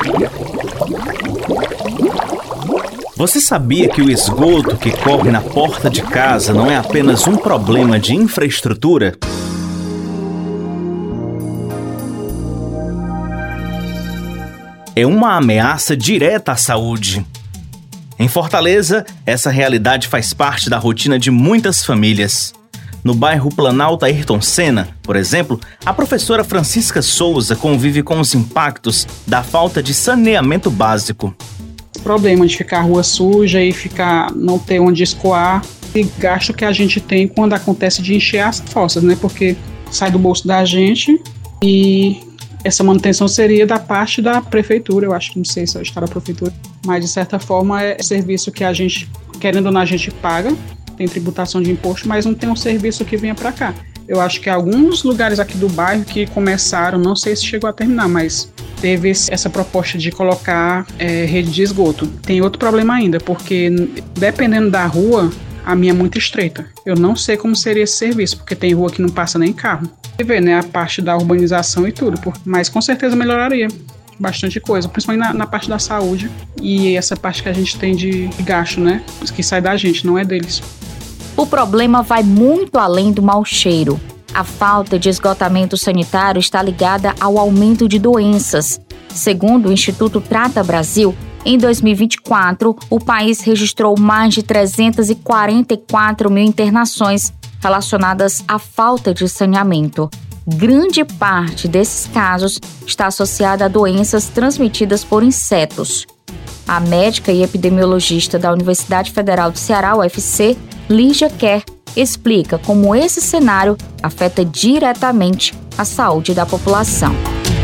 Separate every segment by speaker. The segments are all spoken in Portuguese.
Speaker 1: Você sabia que o esgoto que corre na porta de casa não é apenas um problema de infraestrutura? É uma ameaça direta à saúde. Em Fortaleza, essa realidade faz parte da rotina de muitas famílias. No bairro Planalto Ayrton Senna, por exemplo, a professora Francisca Souza convive com os impactos da falta de saneamento básico.
Speaker 2: O problema de ficar a rua suja e não ter onde escoar, e gasto que a gente tem quando acontece de encher as fossas, né? Porque sai do bolso da gente e essa manutenção seria da parte da prefeitura, eu acho que não sei se está da prefeitura, mas de certa forma é serviço que a gente, querendo ou não, a gente paga, tem tributação de imposto, mas não tem um serviço que venha para cá. Eu acho que alguns lugares aqui do bairro que começaram, não sei se chegou a terminar, mas teve essa proposta de colocar rede de esgoto. Tem outro problema ainda, porque dependendo da rua, a minha é muito estreita. Eu não sei como seria esse serviço, porque tem rua que não passa nem carro. Você vê, né, a parte da urbanização e tudo, mas com certeza melhoraria bastante coisa, principalmente na parte da saúde e essa parte que a gente tem de gasto, né, que sai da gente, não é deles.
Speaker 3: O problema vai muito além do mau cheiro. A falta de esgotamento sanitário está ligada ao aumento de doenças. Segundo o Instituto Trata Brasil, em 2024, o país registrou mais de 344 mil internações relacionadas à falta de saneamento. Grande parte desses casos está associada a doenças transmitidas por insetos. A médica e epidemiologista da Universidade Federal do Ceará, UFC, Lígia Kerr, explica como esse cenário afeta diretamente a saúde da população.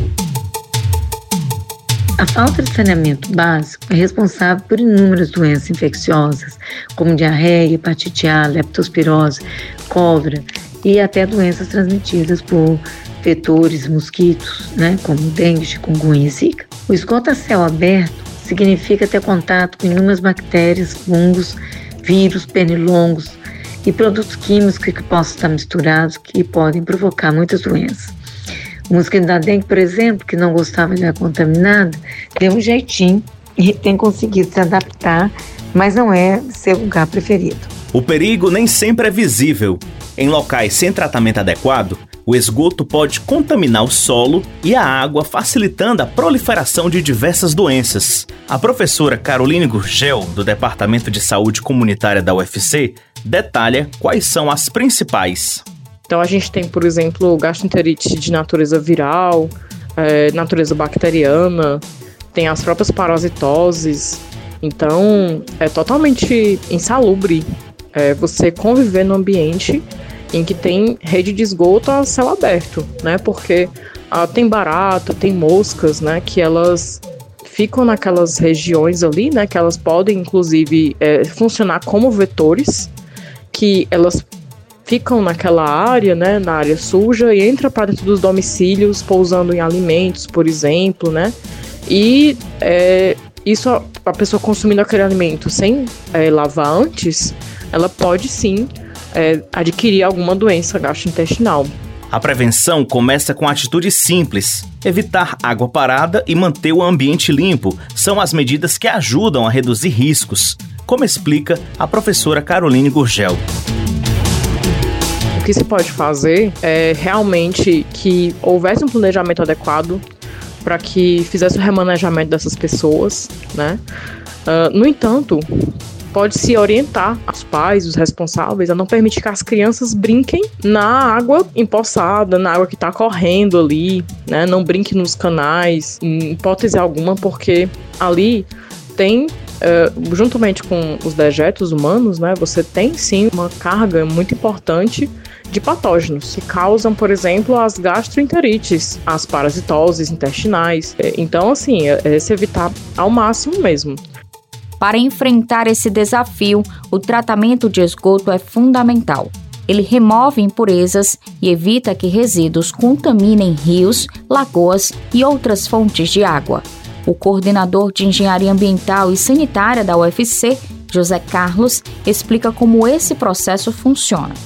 Speaker 4: A falta de saneamento básico é responsável por inúmeras doenças infecciosas, como diarreia, hepatite A, leptospirose, cólera e até doenças transmitidas por vetores, mosquitos, como dengue, chikungunya e zika. O esgoto a céu aberto significa ter contato com inúmeras bactérias, fungos, vírus, pernilongos e produtos químicos que possam estar misturados que podem provocar muitas doenças. O mosquito da dengue, por exemplo, que não gostava de água contaminada, deu um jeitinho e tem conseguido se adaptar, mas não é seu lugar preferido.
Speaker 1: O perigo nem sempre é visível. Em locais sem tratamento adequado, o esgoto pode contaminar o solo e a água, facilitando a proliferação de diversas doenças. A professora Caroline Gurgel, do Departamento de Saúde Comunitária da UFC, detalha quais são as principais.
Speaker 5: Então a gente tem, por exemplo, gastroenterite de natureza viral, natureza bacteriana, tem as próprias parasitoses. Então é totalmente insalubre você conviver num ambiente em que tem rede de esgoto a céu aberto, né? Porque tem barata, tem moscas, né? Que elas ficam naquelas regiões ali, né? Que elas podem, inclusive, funcionar como vetores, que elas ficam naquela área, né, na área suja, e entra para dentro dos domicílios, pousando em alimentos, por exemplo, né? E isso, a pessoa consumindo aquele alimento sem lavar antes, ela pode sim adquirir alguma doença gastrointestinal.
Speaker 1: A prevenção começa com atitudes simples. Evitar água parada e manter o ambiente limpo são as medidas que ajudam a reduzir riscos, como explica a professora Caroline Gurgel.
Speaker 5: O que se pode fazer é realmente que houvesse um planejamento adequado para que fizesse o remanejamento dessas pessoas, né? No entanto, pode-se orientar os pais, os responsáveis, a não permitir que as crianças brinquem na água empoçada, na água que está correndo ali, né? Não brinque nos canais, em hipótese alguma, porque ali tem, juntamente com os dejetos humanos, né? Você tem sim uma carga muito importante de patógenos que causam, por exemplo, as gastroenterites, as parasitoses intestinais. Então, assim, se evitar ao máximo mesmo.
Speaker 3: Para enfrentar esse desafio, o tratamento de esgoto é fundamental. Ele remove impurezas e evita que resíduos contaminem rios, lagoas e outras fontes de água. O coordenador de Engenharia Ambiental e Sanitária da UFC, José Carlos, explica como esse processo funciona.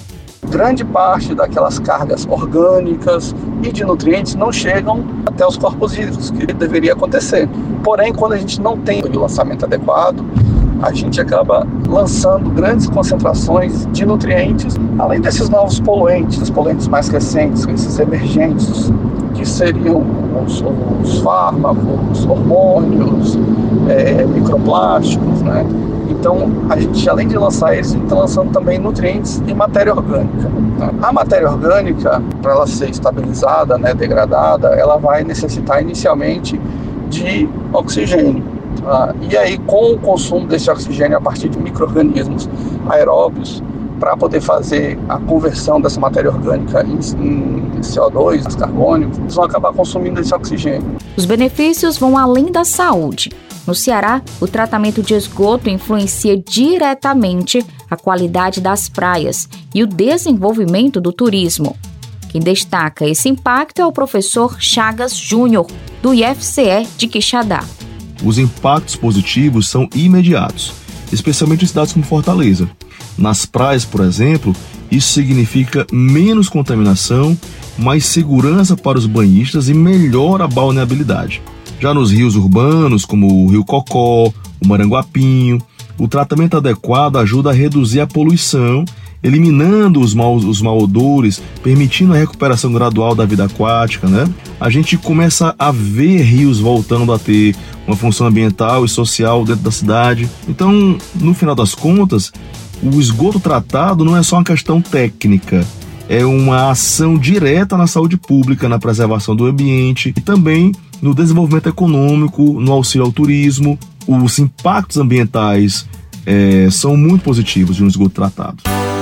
Speaker 6: grande parte daquelas cargas orgânicas e de nutrientes não chegam até os corpos hídricos, que deveria acontecer. Porém, quando a gente não tem o lançamento adequado, a gente acaba lançando grandes concentrações de nutrientes, além desses novos poluentes, os poluentes mais recentes, esses emergentes, que seriam os fármacos, hormônios, microplásticos, né? Então, a gente, além de lançar eles, a gente está lançando também nutrientes e matéria orgânica, né? A matéria orgânica, para ela ser estabilizada, né, degradada, ela vai necessitar inicialmente de oxigênio. E aí, com o consumo desse oxigênio a partir de micro-organismos aeróbios, para poder fazer a conversão dessa matéria orgânica em CO2, gás carbônico, eles vão acabar consumindo esse oxigênio.
Speaker 3: Os benefícios vão além da saúde. No Ceará, o tratamento de esgoto influencia diretamente a qualidade das praias e o desenvolvimento do turismo. Quem destaca esse impacto é o professor Chagas Júnior, do IFCE de Quixadá.
Speaker 7: Os impactos positivos são imediatos, especialmente em cidades como Fortaleza. Nas praias, por exemplo, isso significa menos contaminação, mais segurança para os banhistas e melhora a balneabilidade. Já nos rios urbanos, como o Rio Cocó, o Maranguapinho, o tratamento adequado ajuda a reduzir a poluição, eliminando os malodores, permitindo a recuperação gradual da vida aquática, né? A gente começa a ver rios voltando a ter uma função ambiental e social dentro da cidade. Então, no final das contas, o esgoto tratado não é só uma questão técnica, é uma ação direta na saúde pública, na preservação do ambiente e também no desenvolvimento econômico, no auxílio ao turismo. Os impactos ambientais são muito positivos de um esgoto tratado.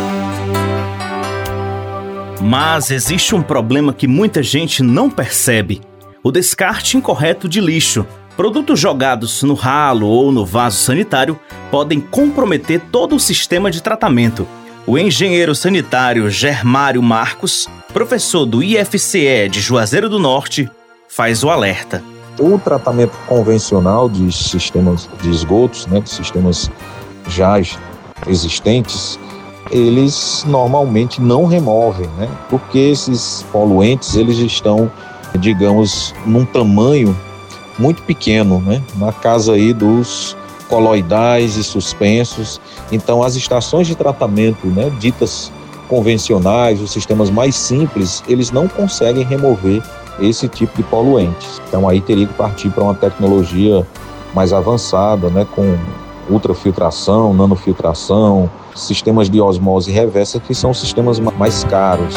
Speaker 1: Mas existe um problema que muita gente não percebe: o descarte incorreto de lixo. Produtos jogados no ralo ou no vaso sanitário podem comprometer todo o sistema de tratamento. O engenheiro sanitário Germário Marcos, professor do IFCE de Juazeiro do Norte, faz o alerta.
Speaker 8: O tratamento convencional de sistemas de esgotos, né, de sistemas já existentes, eles normalmente não removem, né, porque esses poluentes eles estão, digamos, num tamanho muito pequeno, né, na casa aí dos coloidais e suspensos. Então, as estações de tratamento, né, ditas convencionais, os sistemas mais simples, eles não conseguem remover esse tipo de poluentes. Então, aí teria que partir para uma tecnologia mais avançada, né, com ultrafiltração, nanofiltração, sistemas de osmose reversa, que são sistemas mais caros.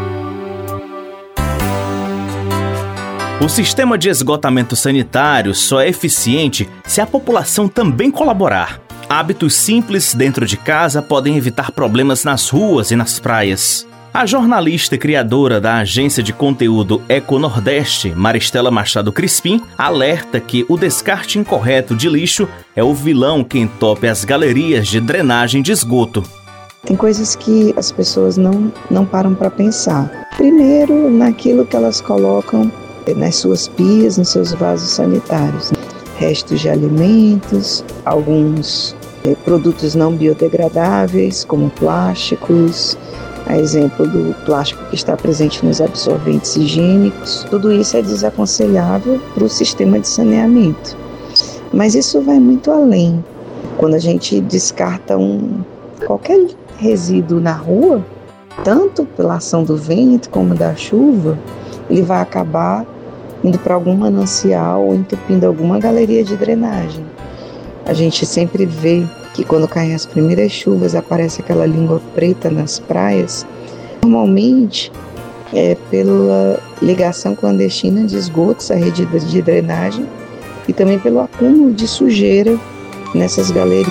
Speaker 1: O sistema de esgotamento sanitário só é eficiente se a população também colaborar. Hábitos simples dentro de casa podem evitar problemas nas ruas e nas praias. A jornalista e criadora da agência de conteúdo Econordeste, Maristela Machado Crispim, alerta que o descarte incorreto de lixo é o vilão que entope as galerias de drenagem de esgoto.
Speaker 9: Tem coisas que as pessoas não param para pensar. Primeiro, naquilo que elas colocam nas suas pias, nos seus vasos sanitários. Restos de alimentos, alguns produtos não biodegradáveis, como plásticos, a exemplo do plástico que está presente nos absorventes higiênicos. Tudo isso é desaconselhável para o sistema de saneamento. Mas isso vai muito além. Quando a gente descarta qualquer resíduo na rua, tanto pela ação do vento como da chuva, ele vai acabar indo para algum manancial ou entupindo alguma galeria de drenagem. A gente sempre vê que quando caem as primeiras chuvas aparece aquela língua preta nas praias. Normalmente é pela ligação clandestina de esgotos à rede de drenagem e também pelo acúmulo de sujeira nessas galerias.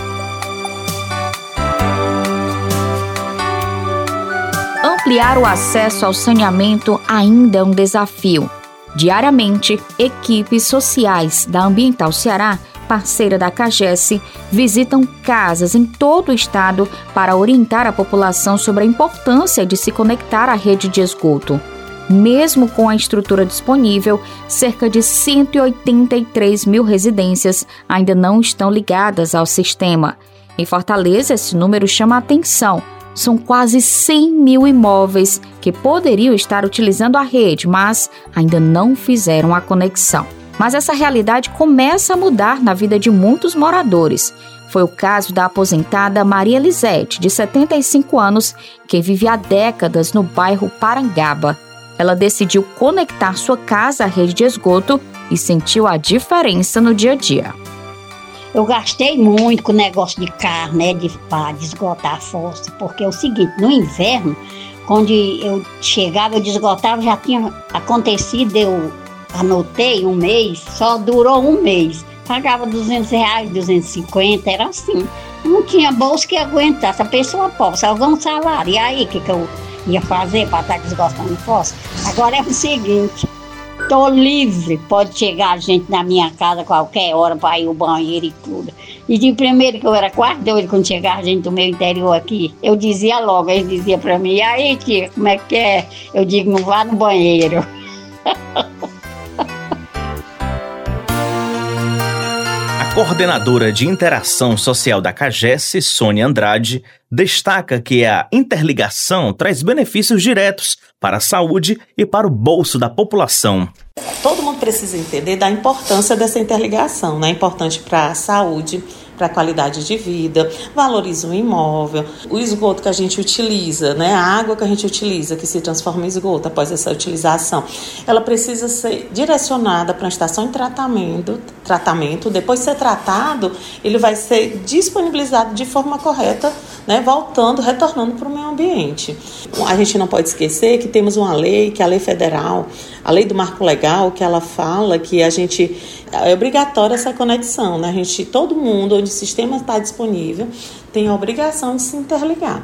Speaker 3: Ampliar o acesso ao saneamento ainda é um desafio. Diariamente, equipes sociais da Ambiental Ceará, parceira da CAGES, visitam casas em todo o estado para orientar a população sobre a importância de se conectar à rede de esgoto. Mesmo com a estrutura disponível, cerca de 183 mil residências ainda não estão ligadas ao sistema. Em Fortaleza, esse número chama a atenção. são quase 100 mil imóveis que poderiam estar utilizando a rede, mas ainda não fizeram a conexão. Mas essa realidade começa a mudar na vida de muitos moradores. Foi o caso da aposentada Maria Elisete, de 75 anos, que vive há décadas no bairro Parangaba. Ela decidiu conectar sua casa à rede de esgoto e sentiu a diferença no dia a dia.
Speaker 10: Eu gastei muito com o negócio de carro, né, para esgotar a fossa, porque é o seguinte, no inverno, quando eu chegava, eu desgotava, já tinha acontecido, eu anotei um mês, só durou um mês. Pagava R$200, 250, era assim. Não tinha bolsa que aguentasse, a pessoa pobre, só ganhava um salário. E aí, o que eu ia fazer para estar desgostando fossa? Agora é o seguinte, estou livre, pode chegar gente na minha casa a qualquer hora para ir ao banheiro e tudo. E de primeiro que eu era quase doida quando chegava gente do meu interior aqui, eu dizia logo, eles diziam para mim, e aí, tia, como é que é? Eu digo, não vá no banheiro.
Speaker 1: A coordenadora de interação social da CAGES, Sônia Andrade, destaca que a interligação traz benefícios diretos para a saúde e para o bolso da população.
Speaker 11: Todo mundo precisa entender da importância dessa interligação, né? É importante para a saúde, para a qualidade de vida, valoriza o imóvel, o esgoto que a gente utiliza, né? A água que a gente utiliza, que se transforma em esgoto após essa utilização, ela precisa ser direcionada para uma estação de tratamento, depois de ser tratado, ele vai ser disponibilizado de forma correta, né? Retornando para o meio ambiente. A gente não pode esquecer que temos uma lei, que é a lei federal, a lei do marco legal, que ela fala que é obrigatória essa conexão, né? Todo mundo onde o sistema está disponível tem a obrigação de se interligar.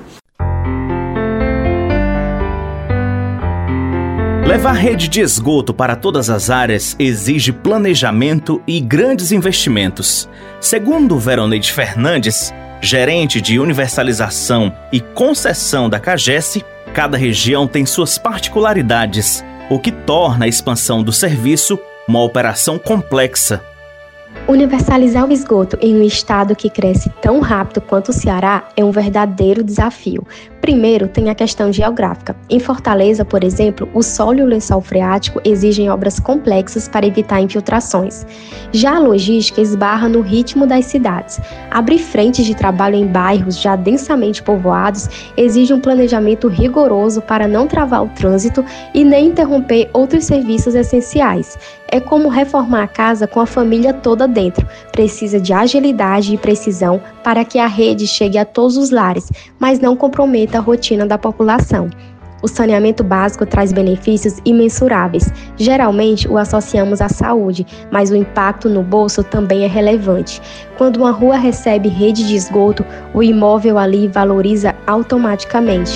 Speaker 1: Levar rede de esgoto para todas as áreas exige planejamento e grandes investimentos. Segundo Veroneide Fernandes, gerente de universalização e concessão da CAGES, cada região tem suas particularidades, o que torna a expansão do serviço uma operação complexa.
Speaker 12: Universalizar o esgoto em um estado que cresce tão rápido quanto o Ceará é um verdadeiro desafio. Primeiro, tem a questão geográfica. Em Fortaleza, por exemplo, o solo e o lençol freático exigem obras complexas para evitar infiltrações. Já a logística esbarra no ritmo das cidades. Abrir frentes de trabalho em bairros já densamente povoados exige um planejamento rigoroso para não travar o trânsito e nem interromper outros serviços essenciais. É como reformar a casa com a família toda dentro. Precisa de agilidade e precisão para que a rede chegue a todos os lares, mas não comprometa a rotina da população. O saneamento básico traz benefícios imensuráveis. Geralmente o associamos à saúde, mas o impacto no bolso também é relevante. Quando uma rua recebe rede de esgoto, o imóvel ali valoriza automaticamente.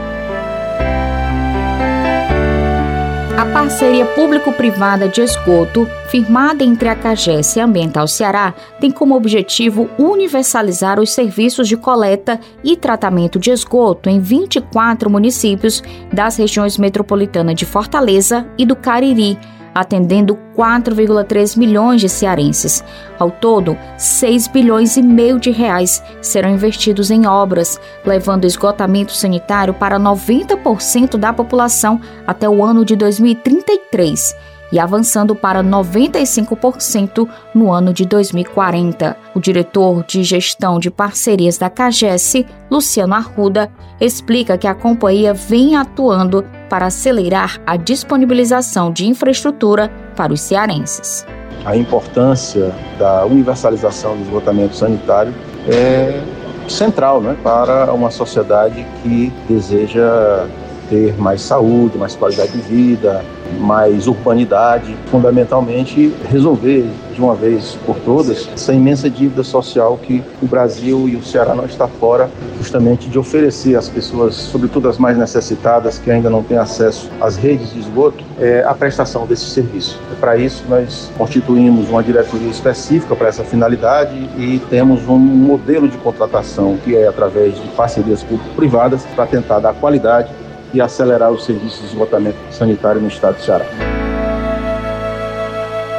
Speaker 3: A parceria público-privada de esgoto, firmada entre a CAGES e a Ambiental Ceará, tem como objetivo universalizar os serviços de coleta e tratamento de esgoto em 24 municípios das regiões metropolitanas de Fortaleza e do Cariri, atendendo 4,3 milhões de cearenses. Ao todo, 6,5 bilhões de reais serão investidos em obras, levando o esgotamento sanitário para 90% da população até o ano de 2033 e avançando para 95% no ano de 2040. O diretor de gestão de parcerias da CAGES, Luciano Arruda, explica que a companhia vem atuando para acelerar a disponibilização de infraestrutura para os cearenses.
Speaker 8: A importância da universalização do esgotamento sanitário é central, né, para uma sociedade que deseja ter mais saúde, mais qualidade de vida, mais urbanidade, fundamentalmente resolver de uma vez por todas essa imensa dívida social que o Brasil e o Ceará não está fora justamente de oferecer às pessoas, sobretudo as mais necessitadas, que ainda não têm acesso às redes de esgoto, a prestação desse serviço. Para isso, nós constituímos uma diretoria específica para essa finalidade e temos um modelo de contratação que é através de parcerias público-privadas para tentar dar qualidade e acelerar os serviços de esgotamento sanitário no estado do Ceará.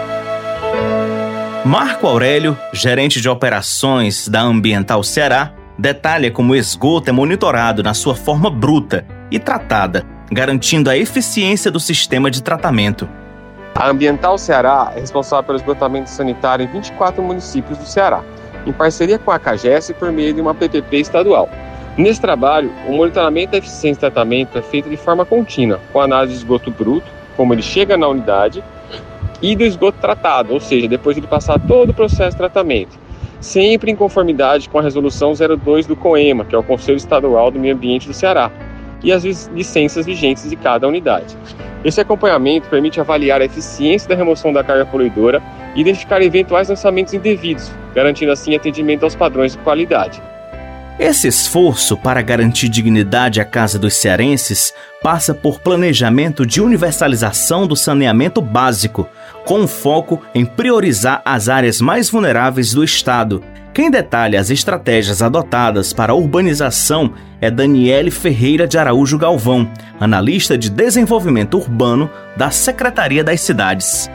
Speaker 1: Marco Aurélio, gerente de operações da Ambiental Ceará, detalha como o esgoto é monitorado na sua forma bruta e tratada, garantindo a eficiência do sistema de tratamento.
Speaker 13: A Ambiental Ceará é responsável pelo esgotamento sanitário em 24 municípios do Ceará, em parceria com a CAGES por meio de uma PPP estadual. Nesse trabalho, o monitoramento da eficiência do tratamento é feito de forma contínua, com análise do esgoto bruto, como ele chega na unidade, e do esgoto tratado, ou seja, depois de ele passar todo o processo de tratamento, sempre em conformidade com a Resolução 02 do COEMA, que é o Conselho Estadual do Meio Ambiente do Ceará, e as licenças vigentes de cada unidade. Esse acompanhamento permite avaliar a eficiência da remoção da carga poluidora e identificar eventuais lançamentos indevidos, garantindo assim atendimento aos padrões de qualidade.
Speaker 1: Esse esforço para garantir dignidade à casa dos cearenses passa por planejamento de universalização do saneamento básico, com foco em priorizar as áreas mais vulneráveis do Estado. Quem detalha as estratégias adotadas para a urbanização é Daniele Ferreira de Araújo Galvão, analista de desenvolvimento urbano da Secretaria das Cidades.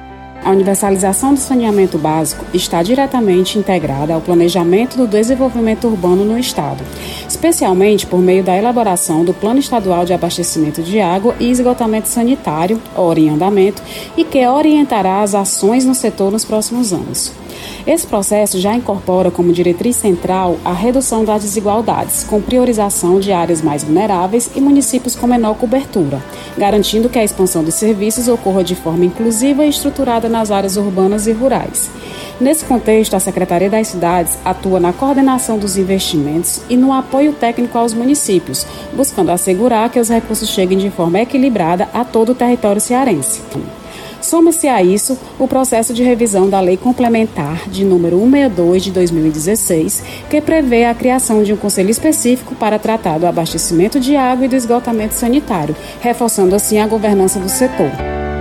Speaker 2: A universalização do saneamento básico está diretamente integrada ao planejamento do desenvolvimento urbano no Estado, especialmente por meio da elaboração do Plano Estadual de Abastecimento de Água e Esgotamento Sanitário, ORE em andamento, e que orientará as ações no setor nos próximos anos. Esse processo já incorpora como diretriz central a redução das desigualdades, com priorização de áreas mais vulneráveis e municípios com menor cobertura, garantindo que a expansão dos serviços ocorra de forma inclusiva e estruturada nas áreas urbanas e rurais. Nesse contexto, a Secretaria das Cidades atua na coordenação dos investimentos e no apoio técnico aos municípios, buscando assegurar que os recursos cheguem de forma equilibrada a todo o território cearense. Soma-se a isso o processo de revisão da Lei Complementar de número 162 de 2016, que prevê a criação de um conselho específico para tratar do abastecimento de água e do esgotamento sanitário, reforçando assim a governança do setor.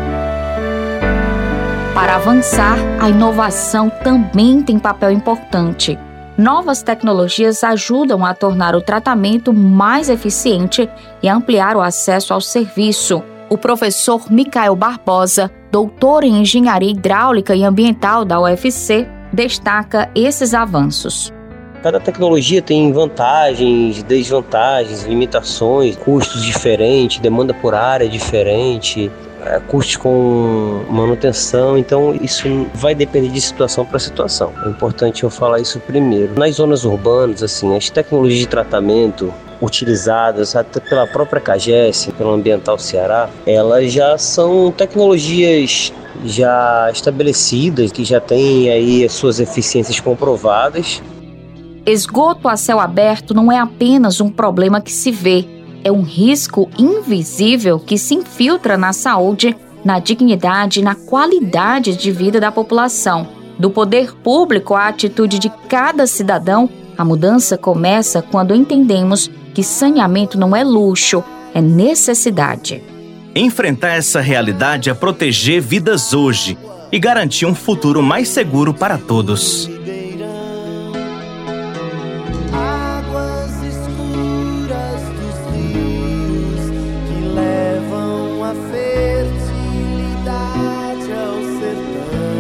Speaker 3: Para avançar, a inovação também tem papel importante. Novas tecnologias ajudam a tornar o tratamento mais eficiente e ampliar o acesso ao serviço. O professor Micael Barbosa, doutor em Engenharia Hidráulica e Ambiental da UFC, destaca esses avanços.
Speaker 14: Cada tecnologia tem vantagens, desvantagens, limitações, custos diferentes, demanda por área diferente, custos com manutenção, então isso vai depender de situação para situação. É importante eu falar isso primeiro. Nas zonas urbanas, assim, as tecnologias de tratamento utilizadas até pela própria CAGES, pelo Ambiental Ceará, elas já são tecnologias já estabelecidas, que já têm aí as suas eficiências comprovadas.
Speaker 3: Esgoto a céu aberto não é apenas um problema que se vê, é um risco invisível que se infiltra na saúde, na dignidade e na qualidade de vida da população. Do poder público à atitude de cada cidadão, a mudança começa quando entendemos que saneamento não é luxo, é necessidade.
Speaker 1: Enfrentar essa realidade é proteger vidas hoje e garantir um futuro mais seguro para todos.